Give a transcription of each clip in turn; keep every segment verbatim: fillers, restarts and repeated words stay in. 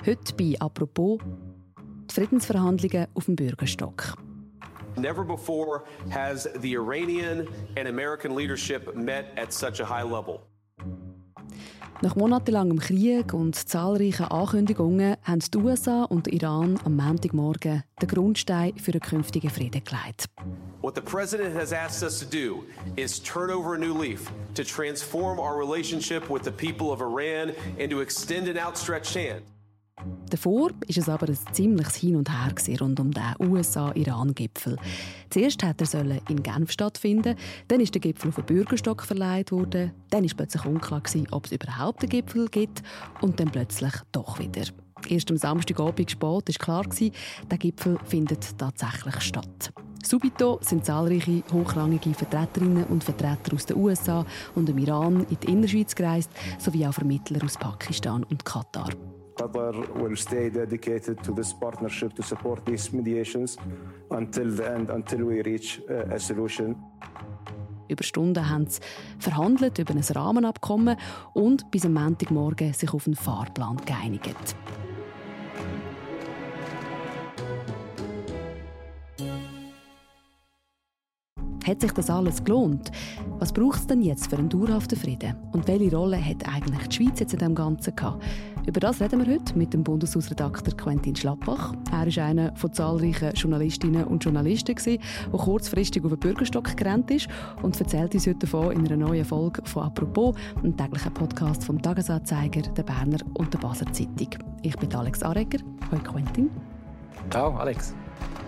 Heute bei «Apropos» die Friedensverhandlungen auf dem Bürgerstock. Never before has the Iranian and American leadership met at such a high level. Nach monatelangem Krieg und zahlreichen Ankündigungen haben die U S A und der Iran am Montagmorgen den Grundstein für einen künftigen Frieden gelegt. What the president has asked us to do is turn over a new leaf, to transform our relationship with the people of Iran and to extend an outstretched hand. Davor war es aber ein ziemliches Hin und Her rund um den U S A-Iran-Gipfel. Zuerst hätte er in Genf stattfinden, dann ist der Gipfel auf den Bürgerstock verleiht worden, dann war plötzlich unklar, ob es überhaupt einen Gipfel gibt und dann plötzlich doch wieder. Erst am Samstagabend spät war klar, der Gipfel findet tatsächlich statt. Subito sind zahlreiche hochrangige Vertreterinnen und Vertreter aus den U S A und dem Iran in die Innerschweiz gereist, sowie auch Vermittler aus Pakistan und Katar. Qatar will stay dedicated to this partnership to support these mediations until the end, until we reach a solution. Über Stunden haben sie verhandelt über ein Rahmenabkommen und bis am Montagmorgen sich auf einen Fahrplan geeinigt. Hat sich das alles gelohnt? Was braucht es denn jetzt für einen dauerhaften Frieden? Und welche Rolle hat eigentlich die Schweiz jetzt in dem Ganzen gehabt? Über das reden wir heute mit dem Bundeshausredakteur Quentin Schlappach. Er war einer von zahlreichen Journalistinnen und Journalisten, der kurzfristig auf den Bürgerstock gerannt ist und erzählt uns heute davon in einer neuen Folge von «Apropos», einem täglichen Podcast vom «Tagesanzeiger», der «Berner» und der «Basler Zeitung». Ich bin Alex Aregger. Hallo Quentin. Ciao Alex.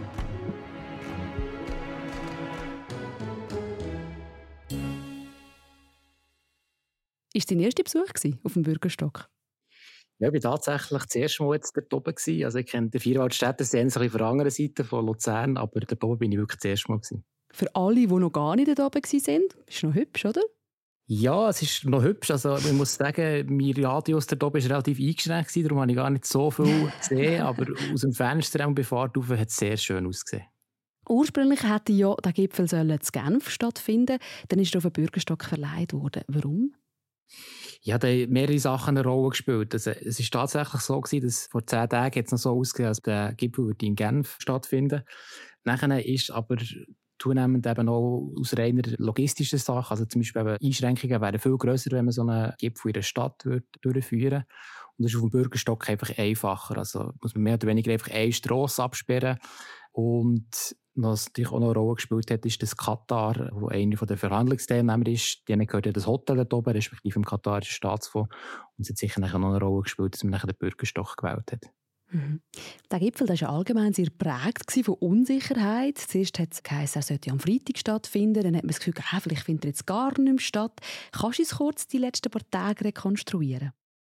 War es dein erster Besuch auf dem Bürgerstock? Ja, ich war tatsächlich das erste Mal jetzt dort oben. Also ich kenne den Vierwaldstätter sehr ein bisschen von der anderen Seite, von Luzern, aber dort oben bin ich wirklich das erste Mal. Für alle, die noch gar nicht dort oben waren, ist es noch hübsch, oder? Ja, es ist noch hübsch. Also ich muss sagen, mein Radius dort oben war relativ eingeschränkt, darum habe ich gar nicht so viel gesehen, aber aus dem Fenster bei Fahrt rauf hat es sehr schön ausgesehen. Ursprünglich hätte ja der Gipfel in Genf stattfinden, dann ist er auf den Bürgerstock verleiht worden. Warum? Ja, da haben mehrere Sachen eine Rolle gespielt. Also, es war tatsächlich so gewesen, dass vor zehn Tagen es noch so ausgesehen, als der Gipfel in Genf stattfinden. Nachher ist aber zunehmend eben auch aus reiner logistischer Sache, also zum Beispiel eben Einschränkungen wären viel grösser, wenn man so einen Gipfel in einer Stadt durchführen würde. Und das ist auf dem Bürgerstock einfach einfacher. Also muss man mehr oder weniger einfach eine Strasse absperren. Und was natürlich auch noch eine Rolle gespielt hat, ist, dass Katar, wo einer der Verhandlungsteilnehmer ist, denen gehört ja das Hotel dort oben, respektive im katarischen Staatsfonds. Und es hat sicher noch eine Rolle gespielt, dass man nachher den Bürgerstock gewählt hat. Mhm. Der Gipfel war ja allgemein sehr geprägt von Unsicherheit. Zuerst hat es geheißen, er sollte am Freitag stattfinden. Dann hat man das Gefühl, ah, vielleicht findet er jetzt gar nicht mehr statt. Kannst du uns kurz die letzten paar Tage rekonstruieren?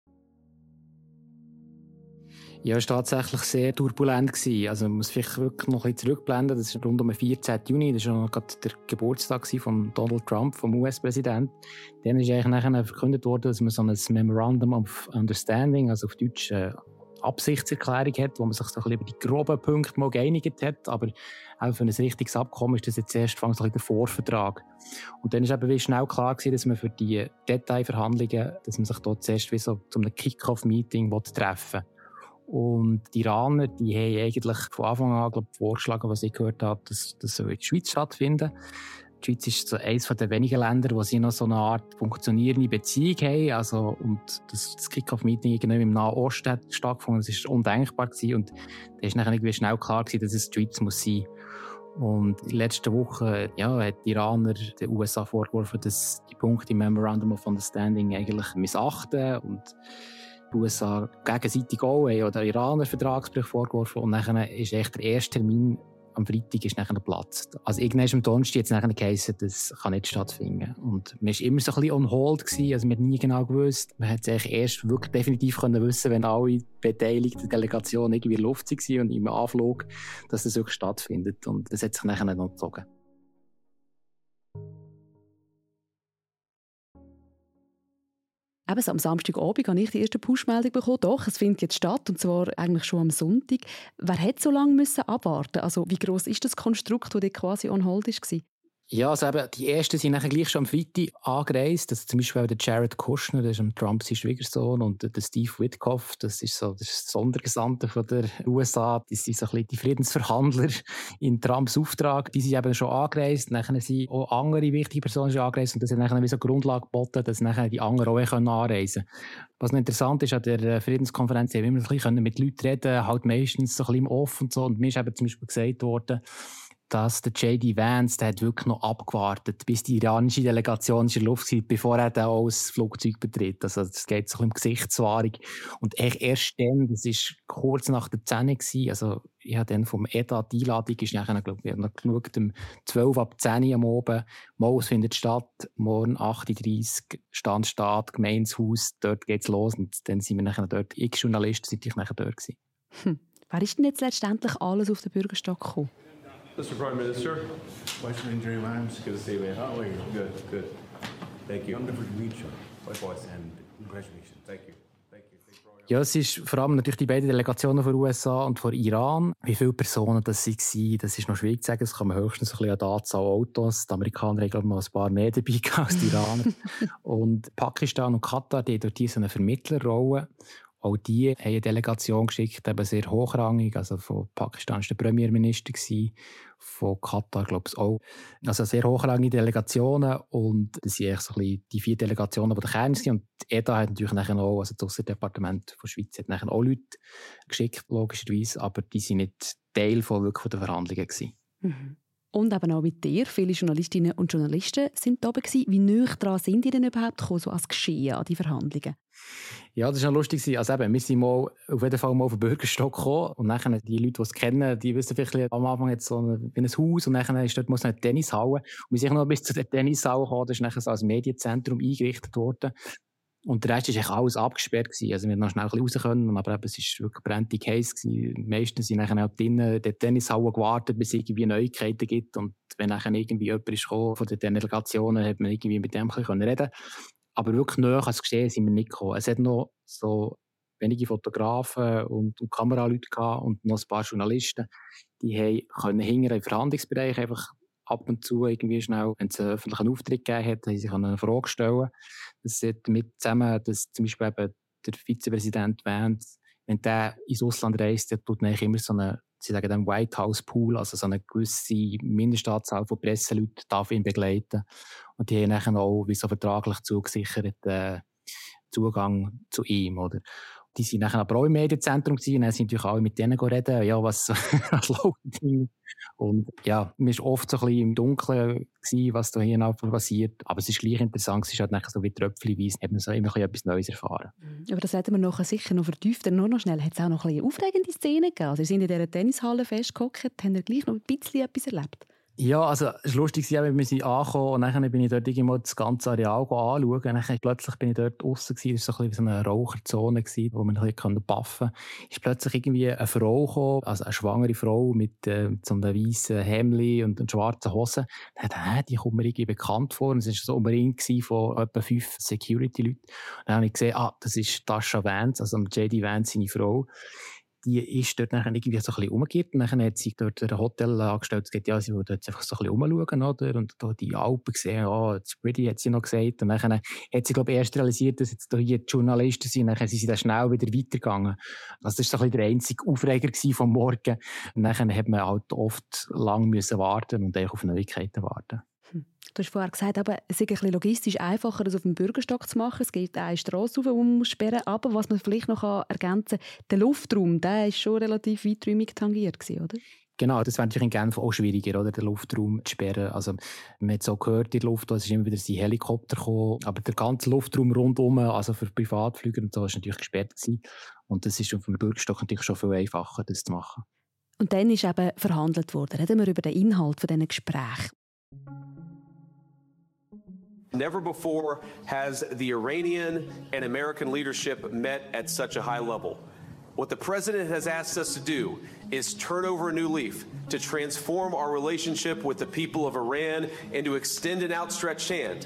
Ja, es war tatsächlich sehr turbulent. Also man muss vielleicht wirklich noch ein bisschen zurückblenden. Das ist rund um den vierzehnten Juni. Das war noch gerade der Geburtstag von Donald Trump, vom U S-Präsidenten. Dann ist eigentlich nachher verkündet worden, dass man so ein Memorandum of Understanding, also auf Deutsch äh, Absichtserklärung hat, wo man sich so ein bisschen über die groben Punkte mal geeinigt hat. Aber auch für ein richtiges Abkommen ist das jetzt erst so ein bisschen der Vorvertrag. Und dann ist eben wie schnell klar gewesen, dass man für die Detailverhandlungen, dass man sich dort zuerst wie so zu einem Kick-Off-Meeting treffen will. Und die Iraner, die haben eigentlich von Anfang an glaub, vorgeschlagen, was ich gehört habe, dass das in der Schweiz stattfinden soll. Die Schweiz ist so eines der wenigen Länder, wo sie noch so eine Art funktionierende Beziehung haben. Also, und das, das Kick-Off-Meeting irgendwie im Nahen Osten hat stattgefunden. Das war undenkbar gewesen. Und da ist nachher irgendwie schnell klar gewesen, dass es die Schweiz muss sein. Und in den letzten Wochen ja, hat die Iraner den U S A vorgeworfen, dass die Punkte im Memorandum of Understanding eigentlich missachten und die U S A gegenseitig auch oder den Iraner Vertragsbruch vorgeworfen. Und dann ist echt der erste Termin am Freitag ist nachher geplatzt. Also irgendwann am Donnerstag hat es nachher geheißen, das kann nicht stattfinden. Und man war immer so ein bisschen on hold gewesen, also man hat nie genau gewusst. Man hat es eigentlich erst wirklich definitiv können wissen, wenn alle beteiligten Delegationen irgendwie in der Luft waren und im Anflug, dass das wirklich stattfindet. Und das hat sich nachher noch gezogen. Eben, am Samstagabend habe ich die erste Push-Meldung bekommen. Doch, es findet jetzt statt, und zwar eigentlich schon am Sonntag. Wer hätte so lange müssen abwarten? Also, wie gross ist das Konstrukt, das quasi on hold war? Ja, also eben, die ersten sind nachher gleich schon am Freitag angereist. Das ist zum Beispiel der Jared Kushner, das ist Trump sein Schwiegersohn, und der Steve Witkoff, das ist so der Sondergesandte von der U S A. Das sind so ein bisschen die Friedensverhandler in Trumps Auftrag. Die sind eben schon angereist. Nachher sind auch andere wichtige Personen schon angereist, und das hat nachher wie so eine Grundlage geboten, dass nachher die anderen auch anreisen können. Was noch interessant ist, an der Friedenskonferenz haben wir immer ein bisschen mit Leuten reden, halt meistens so ein bisschen im Off und so. Und mir ist eben zum Beispiel gesagt worden, dass der J D Vance, der hat wirklich noch abgewartet, bis die iranische Delegation in der Luft war, bevor er dann auch das Flugzeug betritt. Also das geht so ein bisschen um Gesichtswahrung. Und echt erst dann, das war kurz nach der zehn Uhr, also ich habe dann vom E D A die Einladung, ist nachher, glaube ich, noch geschaut, um zwölf ab zehn Uhr am Abend, mal, es findet statt, morgen acht Uhr dreißig, Standstaat, Gemeinshaus, dort geht's los, und dann sind wir nachher dort, x Journalisten sind ich nachher dort gewesen. Hm. Wer ist denn jetzt letztendlich alles auf den Bürgerstock gekommen? Mister Prime Minister. Vice Jerry Williams. Good to see you, man. How are you? Good, good. Thank you. Wonderful to meet you. Likewise, and congratulations. Thank you. Thank you. Ja, es ist vor allem natürlich die beiden Delegationen von den U S A und von Iran. Wie viele Personen das waren, das ist noch schwierig zu sagen. Das kann man höchstens ein bisschen an der Anzahl Autos. Die Amerikaner haben, glaube ich, noch ein paar mehr dabei als die Iraner. Und Pakistan und Katar, die haben dort so eine Vermittlerrolle. Auch die haben eine Delegation geschickt, eben sehr hochrangig. Also von Pakistan war der Premierminister, von Katar glaube ich auch. Also sehr hochrangige Delegationen, und das sind eigentlich so ein bisschen die vier Delegationen, die der Kern sind. Und die E D A hat natürlich nachher auch, also das Aussendepartement von der Schweiz hat nachher auch Leute geschickt, logischerweise, aber die waren nicht Teil von, wirklich von den Verhandlungen gewesen. Mhm. Und eben auch mit dir. Viele Journalistinnen und Journalisten sind da gewesen. Wie nahe dran sind die denn überhaupt gekommen, so als Geschehen an die Verhandlungen? Ja, das war noch lustig. Also eben, wir sind mal auf jeden Fall mal auf den Bürgerstock gekommen, und nachher die Leute, die es kennen, die wissen vielleicht am Anfang jetzt so ein, ein Haus, und nachher ist dort muss eine Tennishalle. Und wir sind noch bis zu der Tennishalle gekommen, das ist nachher so als Medienzentrum eingerichtet worden. Und der Rest war eigentlich alles abgesperrt gewesen. Also wir konnten noch schnell ein bisschen raus können, aber eben, es war wirklich brennend heiß gewesen. Meistens sind nachher auch drinnen in der Tennishalle gewartet, bis es irgendwie Neuigkeiten gibt. Und wenn nachher irgendwie jemand ist gekommen von den Delegationen, hat man irgendwie mit dem ein bisschen reden. Aber wirklich näher als Geschehen sind wir nicht gekommen. Es hat noch so wenige Fotografen und, und Kameraleute gehabt und noch ein paar Journalisten. Die konnten hinten im Verhandlungsbereich einfach ab und zu irgendwie schnell, wenn es einen öffentlichen Auftritt gegeben hat, haben sich eine Frage stellen. Das hat damit zusammen, dass zum Beispiel eben der Vizepräsident Vance, wenn der ins Ausland reist, der tut eigentlich immer so eine, sie sagen dann White House Pool, also so eine gewisse Mindestanzahl von Presseleuten darf ihn begleiten. Und die haben dann auch wie so vertraglich zugesichert äh, Zugang zu ihm, oder? Die sind nachher aber auch im Medienzentrum gewesen, und dann sind natürlich alle mit denen reden, ja, was, was läuft hier? Und ja, man war oft so ein bisschen im Dunkeln gewesen, was da hier passiert. Aber es ist gleich interessant, es ist halt nachher so wie tröpfchenweise, hat man so immer etwas Neues erfahren. Aber das werden wir nachher sicher noch vertieft. Nur noch schnell, hat es auch noch ein bisschen aufregende Szenen gegeben? Also, ihr seid in dieser Tennishalle festgehockt, habt ihr gleich noch ein bisschen etwas erlebt? Ja, also es war lustig, wir sind angekommen, und dann bin ich dort irgendwo das ganze Areal anschauen. Und dann plötzlich bin ich dort draussen gewesen, das war so ein bisschen so eine Raucherzone gewesen, wo man ein bisschen baffen konnte. Ist plötzlich irgendwie eine Frau gekommen, also eine schwangere Frau mit äh, so einem weißen Hemd und einer schwarzen Hose. Dann dachte ich, die kommt mir irgendwie bekannt vor. Und es war so umringt von etwa fünf Security-Leuten. Dann habe ich gesehen, ah, das ist Tasha Vance, also J D Vance, seine Frau. Die ist dort nachher irgendwie so ein bisschen umgekehrt. Und dann hat sie dort ein Hotel angestellt. Sie ja, sie wollte jetzt einfach so ein bisschen umschauen, oder? Und da die Alpen gesehen, ja, it's pretty, hat sie noch gesagt. Und dann hat sie, glaube ich, erst realisiert, dass jetzt hier die Journalisten sind. Dann sind sie dann schnell wieder weitergegangen. Also das war so ein bisschen der einzige Aufreger vom Morgen. Und dann hat man halt oft lang müssen warten und auf Neuigkeiten warten. Hm. Du hast vorher gesagt, aber es ist ein bisschen logistisch einfacher, das auf dem Bürgerstock zu machen. Es gibt eine Strasse, die man sperren muss. Aber was man vielleicht noch ergänzen kann, der Luftraum, der war schon relativ weiträumig tangiert, oder? Genau, das wäre natürlich in Genf auch schwieriger, oder, den Luftraum zu sperren. Also, man hat so gehört in der Luft, es ist immer wieder ein Helikopter gekommen, aber der ganze Luftraum rundum, also für Privatflüger und so, war natürlich gesperrt gewesen. Und das ist auf dem Bürgerstock natürlich schon viel einfacher, das zu machen. Und dann ist eben verhandelt worden. Reden wir über den Inhalt von diesen Gesprächen. Never before has the Iranian and American leadership met at such a high level. What the president has asked us to do is turn over a new leaf, to transform our relationship with the people of Iran and to extend an outstretched hand.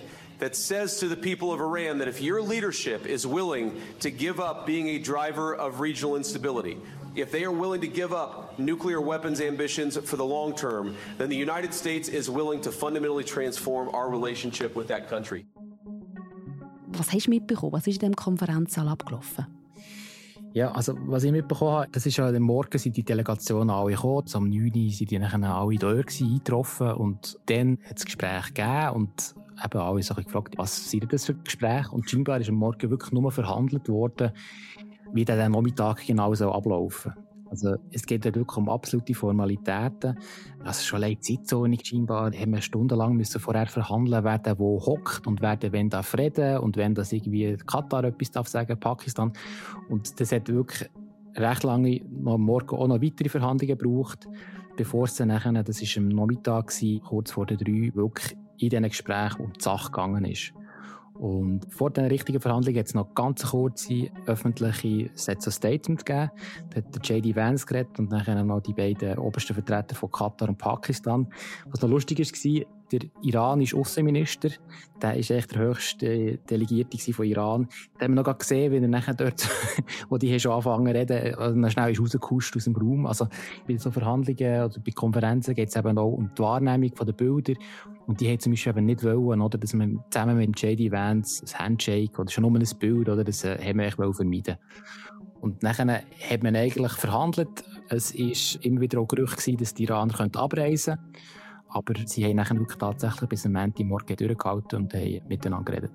that says to the people of Iran that if your leadership is willing to give up being a driver of regional instability, if they are willing to give up nuclear weapons ambitions for the long term, then the United States is willing to fundamentally transform our relationship with that country. Was hast du mitbekommen? Was ist in diesem Konferenzsaal abgelaufen? Ja, also was ich mitbekommen habe, das ist ja am Morgen sind die Delegationen alle gekommen. Um neun Uhr sind die dann alle da eingetroffen und dann hat es Gespräche gegeben und eben alle so gefragt, was sind das für Gespräche? Und scheinbar ist am Morgen wirklich nur verhandelt worden, wie der Nachmittag genau so ablaufen soll. Also es geht ja wirklich um absolute Formalitäten. Also schon allein die Zeitzone scheinbar haben wir stundenlang müssen vorher verhandeln, wer der wo hockt und wer der wenn darf reden und wenn das irgendwie Katar etwas darf sagen, Pakistan. Und das hat wirklich recht lange noch am Morgen auch noch weitere Verhandlungen gebraucht, bevor es dann nachher, das war am Nachmittag gewesen, kurz vor der drei, wirklich in diesen Gesprächen um die Sache gegangen ist. Und vor den richtigen Verhandlungen hat es noch ganz kurze öffentliche Sets of Statement gegeben. Da hat der J D Vance geredet und dann noch die beiden obersten Vertreter von Katar und Pakistan. Was noch lustig war, der iranische Außenminister, der war echt der höchste Delegierte von Iran. Da haben wir noch gesehen, wie er nachher dort, wo die schon angefangen zu reden, also schnell ist rausgehuscht aus dem Raum. Also bei so Verhandlungen oder bei Konferenzen geht es eben auch um die Wahrnehmung der Bilder. Und die haben zum Beispiel eben nicht wollen, oder, dass man zusammen mit dem J D Vance ein Handshake oder schon nur ein Bild, oder, das äh, haben wir echt vermeiden. Und nachher hat man eigentlich verhandelt. Es war immer wieder auch Gerücht gewesen, dass die Iraner abreisen könnten. Aber sie haben nachher wirklich tatsächlich bis am Montagmorgen durchgehalten und haben miteinander geredet.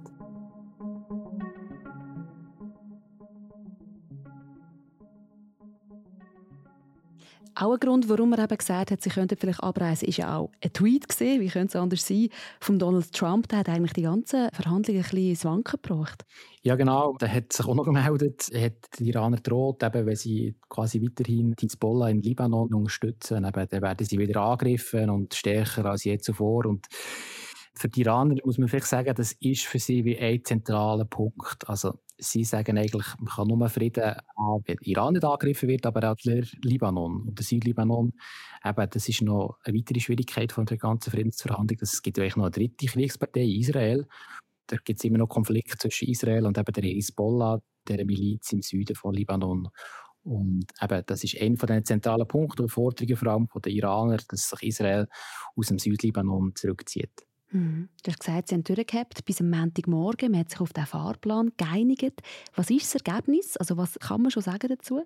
Auch ein Grund, warum er eben gesagt hat, sie könnten vielleicht abreisen, ist ja auch ein Tweet gesehen, wie könnte es anders sein, von Donald Trump. Der hat eigentlich die ganzen Verhandlungen ein bisschen ins Wanken gebracht. Ja genau, der hat sich auch noch gemeldet. Er hat die Iraner droht, eben, wenn sie quasi weiterhin die Hezbollah in Libanon unterstützen, eben, dann werden sie wieder angegriffen und stärker als je zuvor. Und für die Iraner muss man vielleicht sagen, das ist für sie wie ein zentraler Punkt. Also sie sagen eigentlich, man kann nur Frieden haben, wenn Iran nicht angegriffen wird, aber auch der Libanon und der Südlibanon. Eben, das ist noch eine weitere Schwierigkeit von der ganzen Friedensverhandlung. Es gibt eigentlich noch eine dritte Kriegspartei, Israel. Da gibt es immer noch Konflikte zwischen Israel und eben der Hezbollah, der Miliz im Süden von Libanon. Und eben, das ist einer von den zentralen Punkten und Forderungen vor allem von den Iranern, dass sich Israel aus dem Südlibanon zurückzieht. Mhm. Du hast gesagt, sie haben durchgehabt bis am Montagmorgen. Man hat sich auf den Fahrplan geeinigt. Was ist das Ergebnis? Also was kann man schon sagen dazu?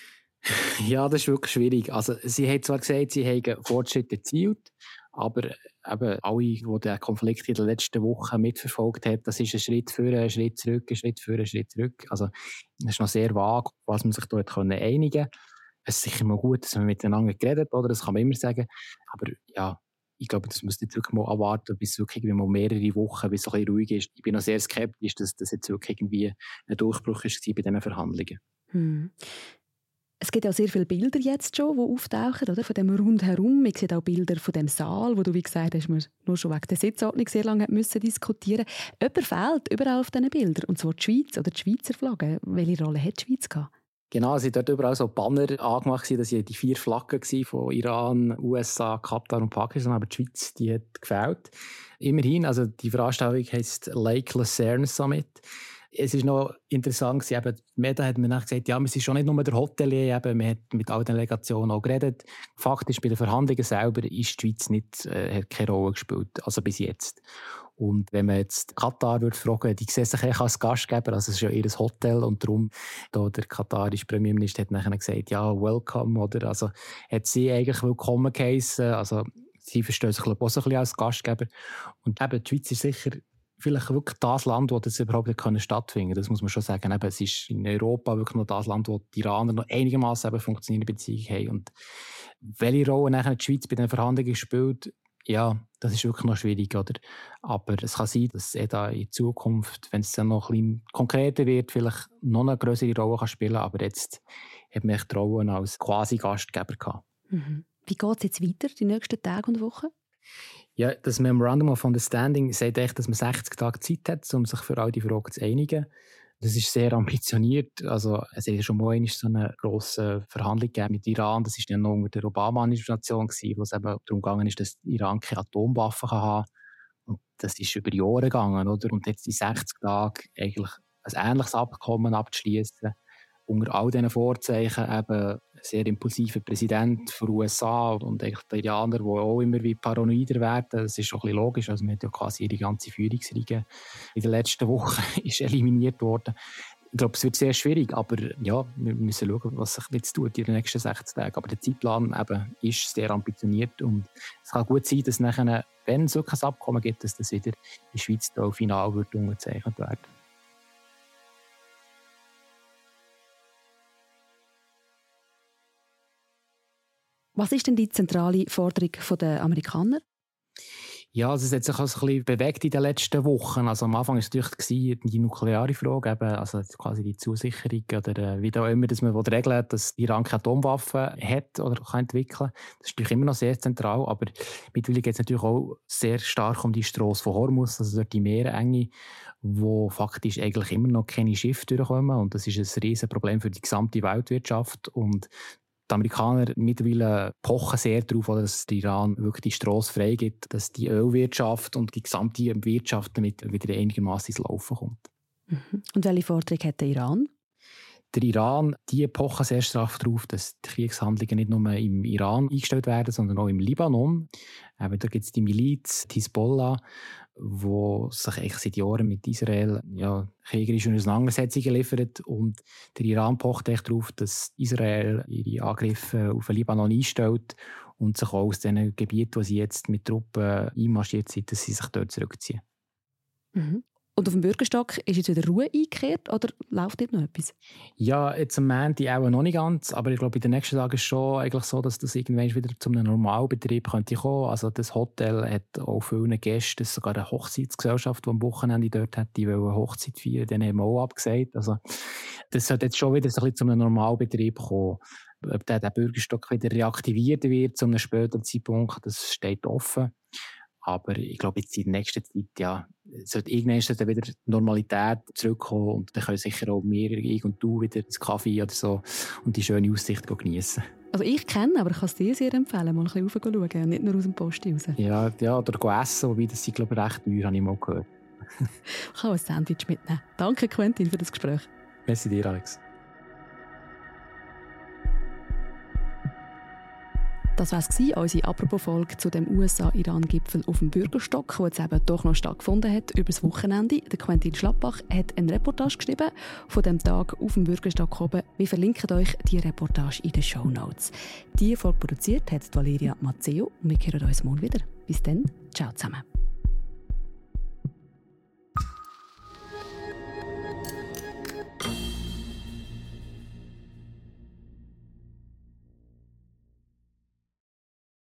Ja, das ist wirklich schwierig. Also, sie haben zwar gesagt, sie haben Fortschritte erzielt, aber eben alle, die den Konflikt in den letzten Wochen mitverfolgt haben, das ist ein Schritt vor, ein Schritt zurück, ein Schritt vor, ein Schritt zurück. Also, es ist noch sehr vage, was man sich dort einigen konnte. Es ist sicher mal gut, dass man miteinander geredet hat, oder? Das kann man immer sagen. Aber ja, ich glaube, das muss jetzt wirklich mal abwarten, bis es wirklich mal mehrere Wochen, bis es ein bisschen ruhig ist. Ich bin noch sehr skeptisch, dass das jetzt wirklich irgendwie ein Durchbruch war bei diesen Verhandlungen. Hm. Es gibt auch sehr viele Bilder jetzt schon, die auftauchen, oder? Von dem Rundherum. Man sieht auch Bilder von dem Saal, wo du, wie gesagt hast, man nur schon wegen der Sitzordnung sehr lange müssen diskutieren. Jemand fehlt überall auf diesen Bildern, und zwar die Schweiz oder die Schweizer Flagge. Welche Rolle hat die Schweiz gehabt? Genau, es waren dort überall so Banner angemacht, das waren die vier Flaggen von Iran, U S A, Katar und Pakistan, aber die Schweiz, die hat gefehlt. Immerhin, also die Veranstaltung heisst Lake Lucerne Summit. Es ist noch interessant, eben, Meda hat mir gesagt, ja, wir sind schon nicht nur der Hotelier, eben, wir haben mit allen Delegationen auch geredet. Faktisch bei den Verhandlungen selber ist die Schweiz nicht, äh, hat keine Rolle gespielt, also bis jetzt. Und wenn man jetzt Katar würde fragen, die sehen sich als Gastgeber, also es ist ja ihr Hotel und darum, da der katarische Premierminister hat nachher gesagt, ja, welcome, oder? Also hat sie eigentlich willkommen geheissen, also sie verstehen sich auch so ein bisschen als Gastgeber. Und eben, die Schweiz ist sicher vielleicht wirklich das Land, wo das überhaupt nicht stattfinden kann. Das muss man schon sagen. Eben, es ist in Europa wirklich noch das Land, wo die Iraner noch einigermaßen funktionierende Beziehungen haben. Und welche Rolle nachher die Schweiz bei den Verhandlungen spielt, ja, das ist wirklich noch schwierig, oder? Aber es kann sein, dass er da in Zukunft, wenn es dann noch ein bisschen konkreter wird, vielleicht noch eine größere Rolle kann spielen kann. Aber jetzt hat man die Rolle als quasi Gastgeber gehabt. Mhm. Wie geht es jetzt weiter, die nächsten Tage und Wochen? Ja, das Memorandum of Understanding sagt echt, dass man sechzig Tage Zeit hat, um sich für all die Fragen zu einigen. Das ist sehr ambitioniert. Also, es hat schon mal so eine grosse Verhandlung gegeben mit Iran. Das war dann noch unter der Obama-Administration, wo es eben darum gegangen ist, dass Iran keine Atomwaffen haben kann. Und das ist über Jahre gegangen, oder? Und jetzt in sechzig Tagen eigentlich ein ähnliches Abkommen abzuschließen, unter all diesen Vorzeichen eben ein sehr impulsiver Präsident der U S A und eigentlich die Iraner, die auch immer wie paranoider werden. Das ist auch ein bisschen logisch. Also man hat ja quasi ihre ganze Führungsriege in den letzten Wochen ist eliminiert worden. Ich glaube, es wird sehr schwierig, aber ja, wir müssen schauen, was sich jetzt tut in den nächsten sechzig Tagen. Aber der Zeitplan eben ist sehr ambitioniert und es kann gut sein, dass nachher, wenn es wirklich ein Abkommen gibt, dass das wieder in der Schweiz da final wird unterzeichnet werden. Was ist denn die zentrale Forderung der Amerikaner? Ja, also es hat sich also ein bisschen bewegt in den letzten Wochen. Also am Anfang war es natürlich die nukleare Frage, eben, also quasi die Zusicherung oder wie auch immer, dass man regeln will, dass Iran keine Atomwaffen hat oder kann entwickeln. Das ist natürlich immer noch sehr zentral, aber mittlerweile geht es natürlich auch sehr stark um die Strasse von Hormuz, also dort die Meerenge, wo faktisch eigentlich immer noch keine Schiffe durchkommen und das ist ein riesen Problem für die gesamte Weltwirtschaft und die Amerikaner mittlerweile pochen sehr darauf, dass der Iran wirklich die Strasse freigibt, dass die Ölwirtschaft und die gesamte Wirtschaft damit wieder einigermaßen ins Laufen kommt. Mhm. Und welche Forderung hat der Iran? Der Iran, die pochen sehr stark darauf, dass die Kriegshandlungen nicht nur im Iran eingestellt werden, sondern auch im Libanon. Eben, da gibt es die Miliz, die Hisbollah, die sich eigentlich seit Jahren mit Israel ja, kriegerische Auseinandersetzungen liefert. Und der Iran pocht echt darauf, dass Israel ihre Angriffe auf den Libanon einstellt und sich auch aus den Gebieten, wo sie jetzt mit Truppen einmarschiert sind, dass sie sich dort zurückziehen. Mhm. Und auf dem Bürgerstock ist jetzt wieder Ruhe eingekehrt oder läuft dort noch etwas? Ja, jetzt am Montag auch noch nicht ganz, aber ich glaube, in den nächsten Tagen ist es schon eigentlich so, dass das irgendwann wieder zu einem Normalbetrieb könnte kommen. Also das Hotel hat auch viele Gäste, sogar eine Hochzeitsgesellschaft, die am Wochenende dort hat, die wollen eine Hochzeit feiern, denen haben wir auch abgesagt. Also das sollte jetzt schon wieder so ein bisschen zu einem Normalbetrieb kommen. Ob der, der Bürgerstock wieder reaktiviert wird zu einem späteren Zeitpunkt, das steht offen. Aber ich glaube, jetzt in der nächsten Zeit, ja, sollte irgendwann dann wieder die Normalität zurückkommen und dann können sicher auch wir, ich und du, wieder ins Kaffee oder so und die schöne Aussicht geniessen. Also ich kenne, aber ich kann es dir sehr empfehlen, mal ein bisschen raufzuschauen und nicht nur aus dem Post raus. Ja, ja, oder essen, wobei das sind, glaube ich, recht teuer, habe ich mal gehört. Ich kann ein Sandwich mitnehmen. Danke, Quentin, für das Gespräch. Merci dir, Alex. Das war es, unsere Apropos-Folge zu dem U S A-Iran-Gipfel auf dem Bürgerstock, der jetzt eben doch noch stattgefunden hat über das Wochenende. Der Quentin Schlappach hat eine Reportage geschrieben von dem Tag auf dem Bürgerstock oben. Wir verlinken euch die Reportage in den Shownotes. Die Folge produziert hat Valeria Mazzeo und wir hören uns morgen wieder. Bis dann, ciao zusammen.